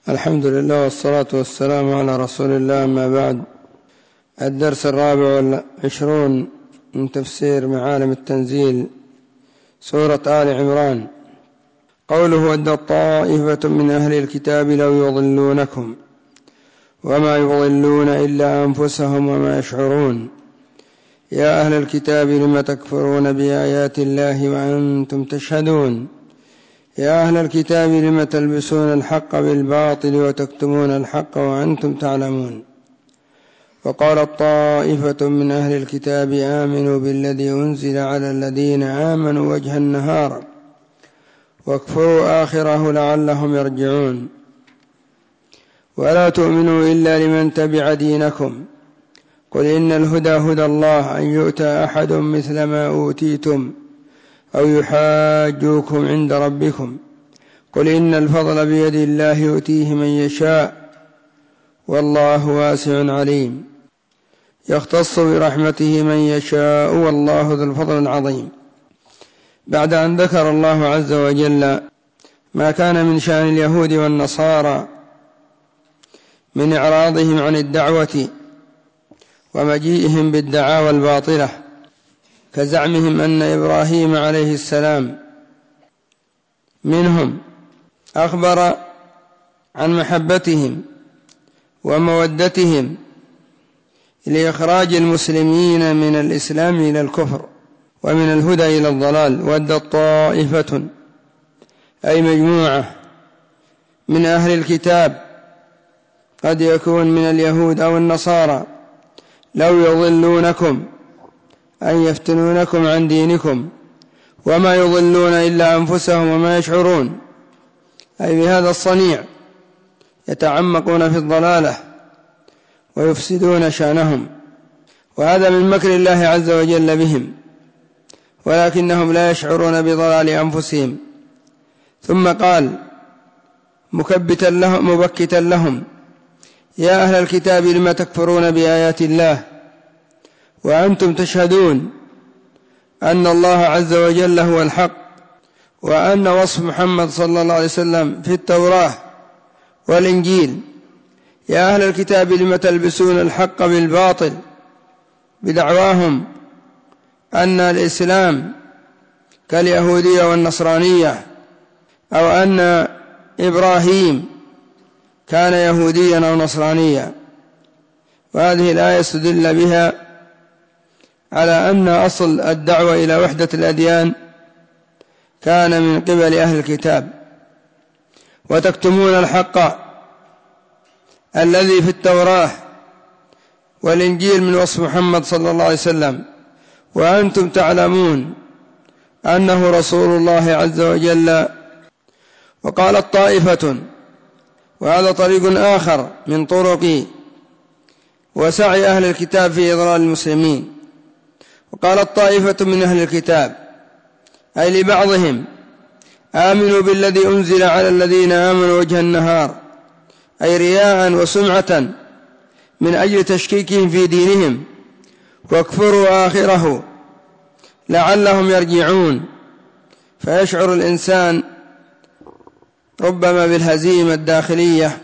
الحمد لله والصلاة والسلام على رسول الله، أما بعد. الدرس 24 من تفسير معالم التنزيل، سورة آل عمران. قوله: ود طائفة من أهل الكتاب لو يضلونكم وما يضلون إلا أنفسهم وما يشعرون. يا أهل الكتاب لم تكفرون بآيات الله وأنتم تشهدون. يا أهل الكتاب لم تلبسون الحق بالباطل وتكتمون الحق وأنتم تعلمون. وقال طائفة من أهل الكتاب آمنوا بالذي أنزل على الذين آمنوا وجه النهار واكفروا آخره لعلهم يرجعون. ولا تؤمنوا إلا لمن تبع دينكم. قل إن الهدى هدى الله أن يؤتى أحد مثل ما أوتيتم أو يحاجوكم عند ربكم. قل إن الفضل بيد الله يؤتيه من يشاء والله واسع عليم. يختص برحمته من يشاء والله ذو الفضل العظيم. بعد أن ذكر الله عز وجل ما كان من شأن اليهود والنصارى من إعراضهم عن الدعوة ومجيئهم بالدعاوى الباطلة، كزعمهم أن إبراهيم عليه السلام منهم، أخبر عن محبتهم ومودتهم لإخراج المسلمين من الإسلام إلى الكفر ومن الهدى إلى الضلال. ود طائفة أي مجموعة من أهل الكتاب، قد يكون من اليهود أو النصارى، لو يضلونكم أن يفتنونكم عن دينكم وما يضلون إلا أنفسهم وما يشعرون، أي بهذا الصنيع يتعمقون في الضلالة ويفسدون شأنهم، وهذا من مكر الله عز وجل بهم، ولكنهم لا يشعرون بضلال أنفسهم. ثم قال مبكتا لهم: يا أهل الكتاب لم تكفرون بآيات الله وأنتم تشهدون أن الله عز وجل هو الحق، وأن وصف محمد صلى الله عليه وسلم في التوراة والإنجيل. يا أهل الكتاب لم تلبسون الحق بالباطل، بدعواهم أن الإسلام كاليهودية والنصرانية، أو أن إبراهيم كان يهوديا أو نصرانيا. وهذه الآية استدل بها على أن أصل الدعوة إلى وحدة الأديان كان من قبل أهل الكتاب. وتكتمون الحق الذي في التوراة والإنجيل من وصف محمد صلى الله عليه وسلم وأنتم تعلمون أنه رسول الله عز وجل. وقالت طائفة، وهذا طريق آخر من طرق وسعي أهل الكتاب في إضلال المسلمين. وقالت طائفة من أهل الكتاب أي لبعضهم: آمنوا بالذي أنزل على الذين آمنوا وجه النهار، أي رياء وسمعة من أجل تشكيكهم في دينهم، واكفروا آخره لعلهم يرجعون. فيشعر الإنسان ربما بالهزيمة الداخلية،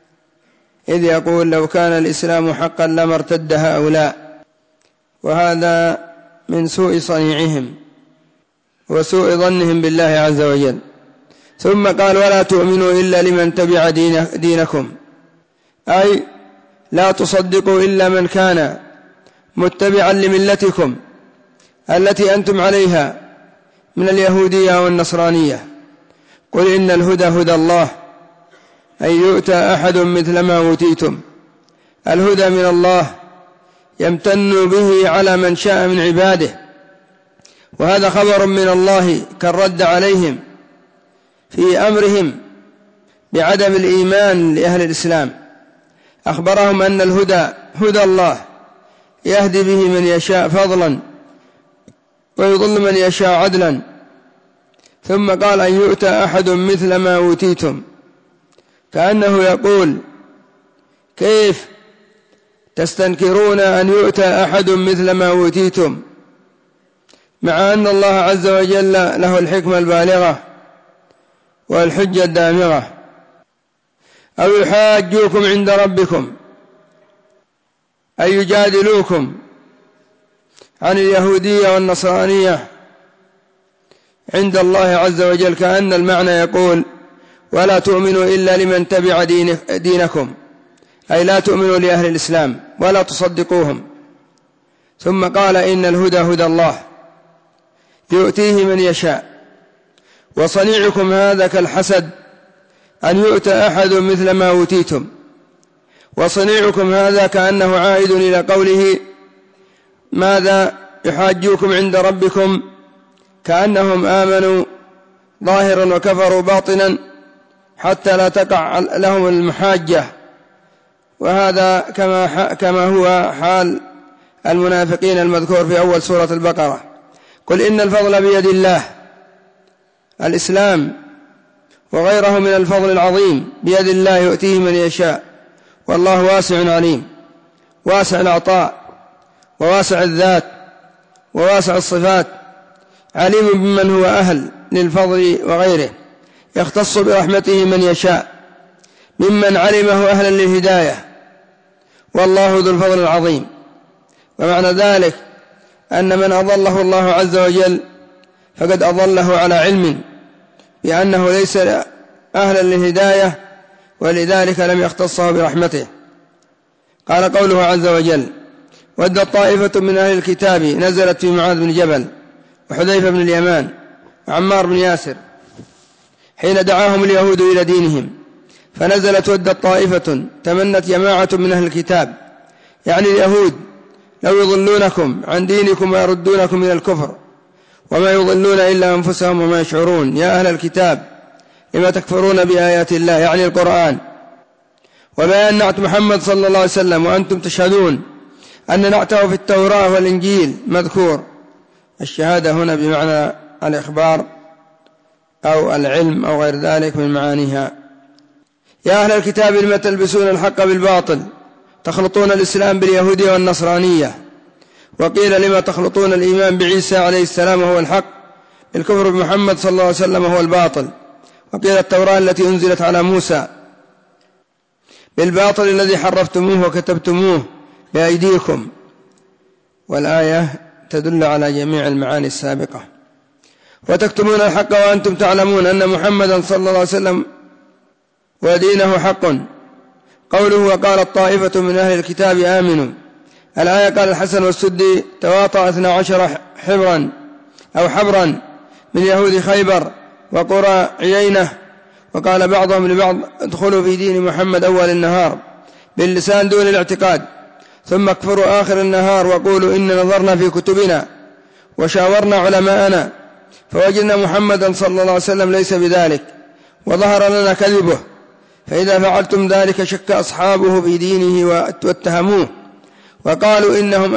إذ يقول لو كان الإسلام حقا لما ارتد هؤلاء. وهذا من سوء صنيعهم وسوء ظنهم بالله عز وجل. ثم قال: ولا تؤمنوا إلا لمن تبع دينكم، أي لا تصدقوا إلا من كان متبعا لملتكم التي أنتم عليها من اليهودية والنصرانية. قل إن الهدى هدى الله أن يؤتى أحد مثل ما أوتيتم. الهدى من الله يمتن به على من شاء من عباده، وهذا خبر من الله كالرد عليهم في أمرهم بعدم الإيمان لأهل الإسلام. أخبرهم أن الهدى هدى الله يهدي به من يشاء فضلا ويضل من يشاء عدلا. ثم قال: أن يؤتى أحد مثل ما أوتيتم، كأنه يقول: كيف تستنكرون أن يؤتى أحد مثل ما أوتيتم، مع أن الله عز وجل له الحكمة البالغة والحجة الدامغة. أو يحاجوكم عند ربكم أي يجادلوكم عن اليهودية والنصرانية عند الله عز وجل، كأن المعنى يقول ولا تؤمنوا إلا لمن تبع دينكم، أي لا تؤمنوا لأهل الإسلام ولا تصدقوهم. ثم قال إن الهدى هدى الله يؤتيه من يشاء، وصنيعكم هذا كالحسد أن يؤتى أحد مثل ما أوتيتم. وصنيعكم هذا كأنه عائد إلى قوله ماذا يحاجوكم عند ربكم، كأنهم آمنوا ظاهرا وكفروا باطنا حتى لا تقع لهم المحاجة، وهذا كما هو حال المنافقين المذكور في أول سورة البقرة. قل إن الفضل بيد الله، الإسلام وغيره من الفضل العظيم بيد الله يؤتيه من يشاء، والله واسع عليم، واسع العطاء وواسع الذات وواسع الصفات، عليم بمن هو أهل للفضل وغيره، يختص برحمته من يشاء ممن علمه أهلا للهداية، والله ذو الفضل العظيم. ومعنى ذلك أن من أضله الله عز وجل فقد أضله على علم بأنه ليس أهلا للهداية، ولذلك لم يختصه برحمته. قال قوله عز وجل ودت طائفة من أهل الكتاب، نزلت في معاذ بن جبل وحذيفة بن اليمان وعمار بن ياسر حين دعاهم اليهود إلى دينهم، فنزلت ودت طائفة، تمنت جماعة من أهل الكتاب يعني اليهود لو يضلونكم عن دينكم ويردونكم إلى الكفر، وما يضلون إلا أنفسهم وما يشعرون. يا أهل الكتاب لما تكفرون بآيات الله، يعني القرآن، وبيان نعت محمد صلى الله عليه وسلم وأنتم تشهدون أن نعته في التوراة والإنجيل مذكور. الشهادة هنا بمعنى الإخبار أو العلم أو غير ذلك من معانيها. يا أهل الكتاب لما تلبسون الحق بالباطل تخلطون الإسلام باليهودية والنصرانية. وقيل لما تخلطون الإيمان بعيسى عليه السلام وهو الحق بالكفر بمحمد صلى الله عليه وسلم وهو الباطل. وقيل التوراة التي أنزلت على موسى بالباطل الذي حرفتموه وكتبتموه بأيديكم. والآية تدل على جميع المعاني السابقة. وتكتمون الحق وأنتم تعلمون أن محمدا صلى الله عليه وسلم ودينه حق. قوله وقال طائفة من أهل الكتاب آمنوا، الآية قال الحسن والسدي تواطأ 12 حبرا أو حبرا من يهود خيبر وقرى عيينة، وقال بعضهم لبعض ادخلوا في دين محمد أول النهار باللسان دون الاعتقاد، ثم اكفروا آخر النهار وقولوا إن نظرنا في كتبنا وشاورنا علماءنا فوجدنا محمدا صلى الله عليه وسلم ليس بذلك وظهر لنا كذبه، فإذا فعلتم ذلك شك أصحابه في دينه واتهموه وقالوا إنهم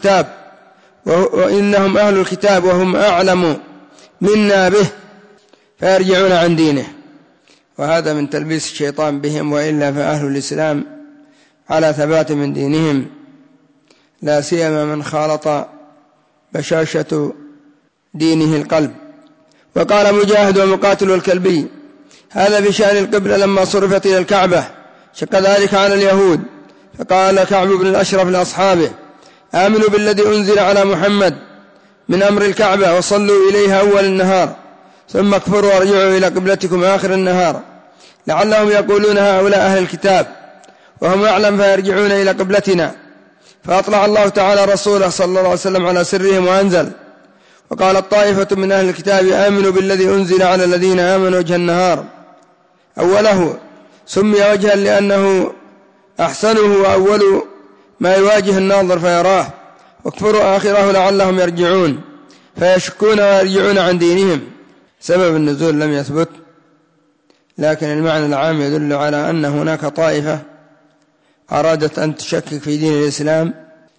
أهل الكتاب وهم أعلم منا به فيرجعون عن دينه. وهذا من تلبيس الشيطان بهم، وإلا فأهل الإسلام على ثبات من دينهم، لا سيما من خالط بشاشة دينه القلب. وقال مجاهد ومقاتل والكلبي هذا بشأن القبلة لما صرفت إلى الكعبة شق ذلك على اليهود، فقال كعب بن الأشرف لأصحابه آمنوا بالذي أنزل على محمد من أمر الكعبة وصلوا إليها أول النهار، ثم اكفروا وارجعوا إلى قبلتكم آخر النهار، لعلهم يقولون هؤلاء أهل الكتاب وهم أعلم فيرجعون إلى قبلتنا. فأطلع الله تعالى رسوله صلى الله عليه وسلم على سرهم وأنزل وقال الطائفة من أهل الكتاب آمنوا بالذي أنزل على الذين آمنوا وجه النهار. أوله سمي وجها لأنه أحسنه وأول ما يواجه الناظر فيراه، واكفروا آخره لعلهم يرجعون فيشكون ويرجعون عن دينهم. سبب النزول لم يثبت، لكن المعنى العام يدل على أن هناك طائفة أرادت أن تشكك في دين الإسلام،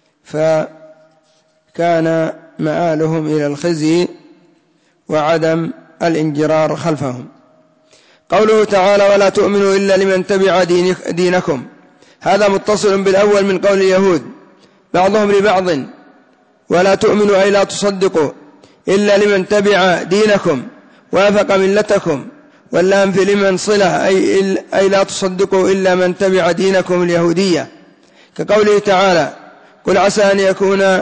فكان مآلهم إلى الخزي وعدم الانجرار خلفهم. قوله تعالى ولا تؤمنوا إلا لمن تبع دينكم، هذا متصل بالأول من قول اليهود بعضهم لبعض ولا تؤمنوا أي لا تصدقوا إلا لمن تبع دينكم وافق ملتكم واللام في لمن صلة أي لا تصدقوا إلا من تبع دينكم اليهودية، كقوله تعالى قل عسى أن يكون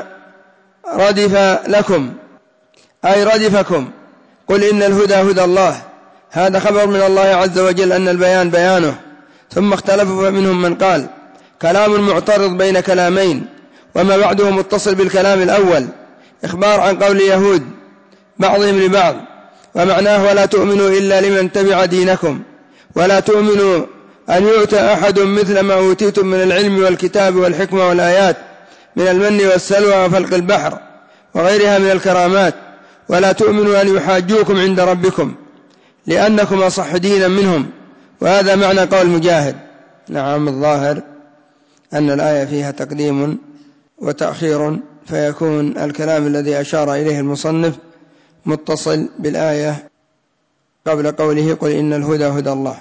ردف لكم أي ردفكم، قل إن الهدى هدى الله. هذا خبر من الله عز وجل أن البيان بيانه. ثم اختلفوا فمنهم من قال كلام معترض بين كلامين، وما بعده متصل بالكلام الأول، إخبار عن قول اليهود بعضهم لبعض، ومعناه ولا تؤمنوا إلا لمن تبع دينكم، ولا تؤمنوا أن يؤتى أحد مثل ما أوتيتم من العلم والكتاب والحكمة والآيات من المن والسلوى وفلق البحر وغيرها من الكرامات، ولا تؤمنوا أن يحاجوكم عند ربكم لأنكم أصح دينا منهم. وهذا معنى قول مجاهد. نعم، الظاهر أن الآية فيها تقديم وتأخير، فيكون الكلام الذي أشار إليه المصنف متصل بالآية قبل قوله قل إن الهدى هدى الله.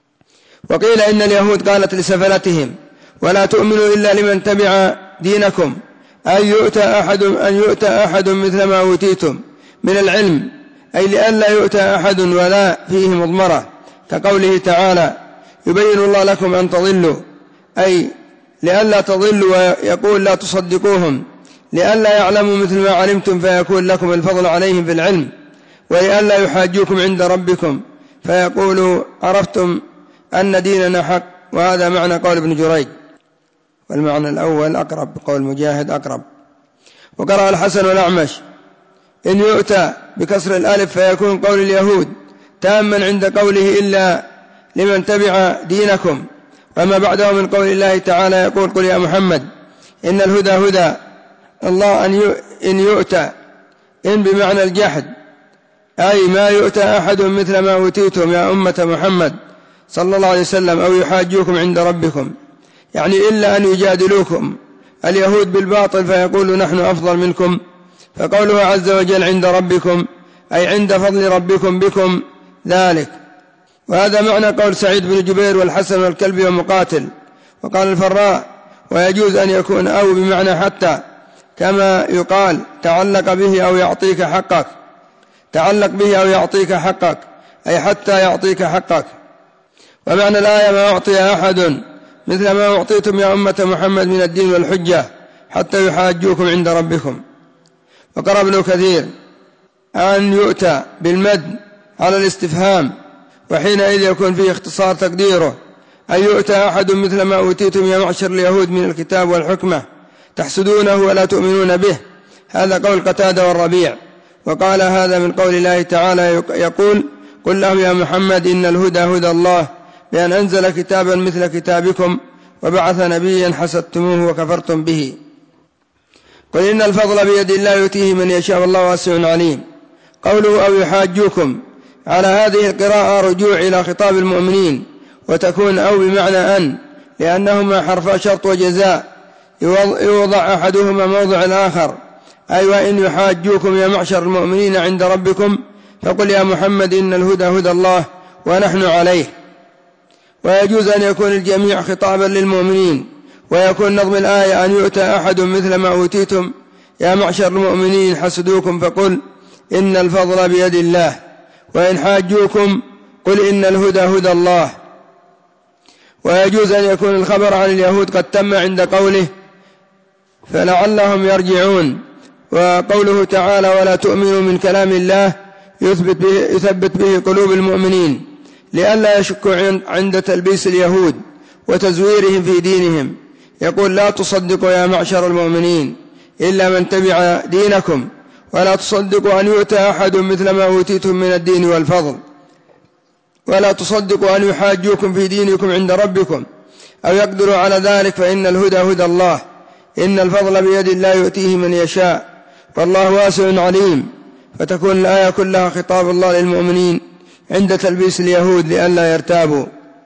وقيل إن اليهود قالت لسفلتهم ولا تؤمنوا إلا لمن تبع دينكم، أن يؤتى أحد مثل ما أوتيتم من العلم، أي لئلا يؤتى أحد ولا فيه مضمرة، كقوله تعالى يبين الله لكم أن تضلوا، أي لئلا تضلوا، ويقول لا تصدقوهم لئلا يعلموا مثل ما علمتم فيكون لكم الفضل عليهم في العلم، ولئلا يحاجوكم عند ربكم فيقولوا عرفتم أن ديننا حق. وهذا معنى قول ابن جريج، والمعنى الأول أقرب، قول مجاهد أقرب. وقرأ الحسن والأعمش إن يؤتى بكسر الألف فيكون قول اليهود تاما عند قوله إلا لمن تبع دينكم، وما بعده من قول الله تعالى يقول قل يا محمد إن الهدى هدى الله إن يؤتى، إن بمعنى الجحد، أي ما يؤتى أحد مثل ما أوتيتم يا أمة محمد صلى الله عليه وسلم أو يحاجوكم عند ربكم، يعني إلا أن يجادلوكم اليهود بالباطل فيقولوا نحن أفضل منكم. فقوله عز وجل عند ربكم أي عند فضل ربكم بكم ذلك. وهذا معنى قول سعيد بن جبير والحسن والكلبي ومقاتل. وقال الفراء ويجوز أن يكون أو بمعنى حتى، كما يقال تعلق به أو يعطيك حقك، تعلق به أو يعطيك حقك أي حتى يعطيك حقك. ومعنى الآية ما أعطي أحد مثل ما أعطيتم يا أمة محمد من الدين والحجة حتى يحاجوكم عند ربكم. وقرأ ابن كثير أن يؤتى بالمد على الاستفهام، وحينئذ يكون فيه اختصار تقديره أن يؤتى أحد مثل ما أوتيتم يا معشر اليهود من الكتاب والحكمة تحسدونه ولا تؤمنون به. هذا قول قتادة والربيع. وقال هذا من قول الله تعالى يقول قل لهم يا محمد إن الهدى هدى الله بأن أنزل كتابا مثل كتابكم وبعث نبيا حسدتموه وكفرتم به. قل إن الفضل بيد الله يؤتيه من يشاء والله واسع عليم. قوله أو يحاجوكم على هذه القراءة رجوع إلى خطاب المؤمنين، وتكون أو بمعنى أن، لأنهما حرفا شرط وجزاء يوضع أحدهما موضع الآخر، أي وإن يحاجوكم يا معشر المؤمنين عند ربكم فقل يا محمد إن الهدى هدى الله ونحن عليه. ويجوز أن يكون الجميع خطابا للمؤمنين، ويكون نظم الآية أن يؤتى أحد مثل ما أوتيتم يا معشر المؤمنين حسدوكم فقل إن الفضل بيد الله، وإن حاجوكم قل إن الهدى هدى الله. ويجوز أن يكون الخبر عن اليهود قد تم عند قوله فلعلهم يرجعون. وقوله تعالى ولا تؤمنوا من كلام الله يثبت به قلوب المؤمنين لئلا يشكوا عند تلبيس اليهود وتزويرهم في دينهم. يقول لا تصدقوا يا معشر المؤمنين إلا من تبع دينكم، ولا تصدقوا أن يؤتى أحد مثل ما أوتيتم من الدين والفضل، ولا تصدقوا أن يحاجوكم في دينكم عند ربكم أو يقدروا على ذلك، فإن الهدى هدى الله إن الفضل بيد الله يؤتيه من يشاء والله واسع عليم. فتكون الآية كلها خطاب الله للمؤمنين عند تلبيس اليهود لئلا يرتابوا.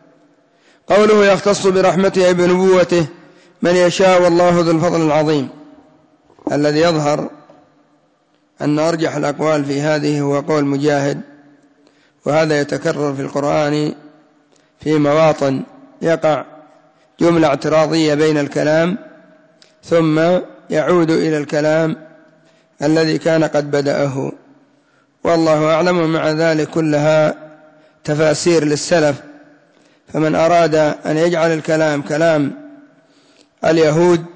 قوله يختص برحمته بنبوته من يشاء والله ذو الفضل العظيم. الذي يظهر أن أرجح الأقوال في هذه هو قول مجاهد، وهذا يتكرر في القرآن في مواطن يقع جملة اعتراضية بين الكلام ثم يعود إلى الكلام الذي كان قد بدأه، والله أعلم. مع ذلك كلها تفاسير للسلف، فمن أراد أن يجعل الكلام كلام اليهود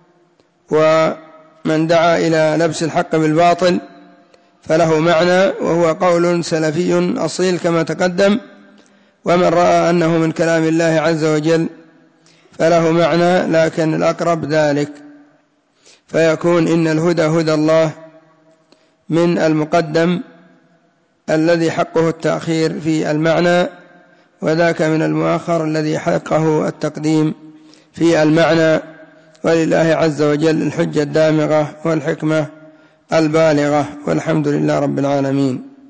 ومن دعا إلى لبس الحق بالباطل فله معنى، وهو قول سلفي أصيل كما تقدم. ومن رأى أنه من كلام الله عز وجل فله معنى، لكن الأقرب ذلك، فيكون إن الهدى هدى الله من المقدم الذي حقه التأخير في المعنى، وذاك من المؤخر الذي حقه التقديم في المعنى. ولله عز وجل الحجة الدامغة والحكمة البالغة، والحمد لله رب العالمين.